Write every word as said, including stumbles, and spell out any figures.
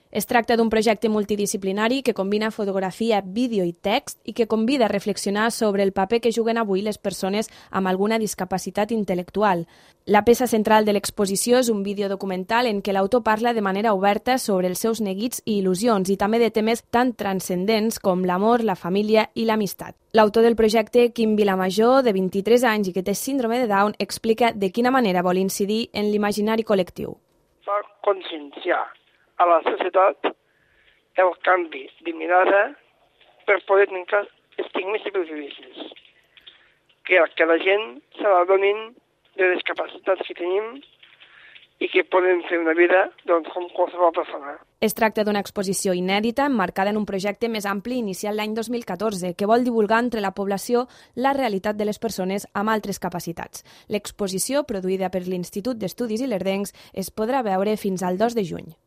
Es tracta d'un projecte multidisciplinari que combina fotografia, vídeo i text i que convida a reflexionar sobre el paper que juguen avui les persones amb alguna discapacitat intel·lectual. La peça central de l'exposició és un vídeo documental en què l'autor parla de manera oberta sobre els seus neguits i il·lusions i també de temes tan transcendents com l'amor, la família i l'amistat. L'autor del projecte, Quim Vilamajor, de vint-i-tres anys i que té síndrome de Down, explica de quina manera vol incidir en l'imaginari col·lectiu. Fa conscienciar a la societat el canvi de mirada per poder trencar estigmes i prejudicis. Que, que la gent se l'adonin de les capacitats que tenim i que podem fer una vida doncs, com qualsevol persona. Es tracta d'una exposició inèdita emmarcada en un projecte més ampli iniciat l'any dos mil catorze que vol divulgar entre la població la realitat de les persones amb altres capacitats. L'exposició, produïda per l'Institut d'Estudis Ilerdencs, es podrà veure fins al dos de juny.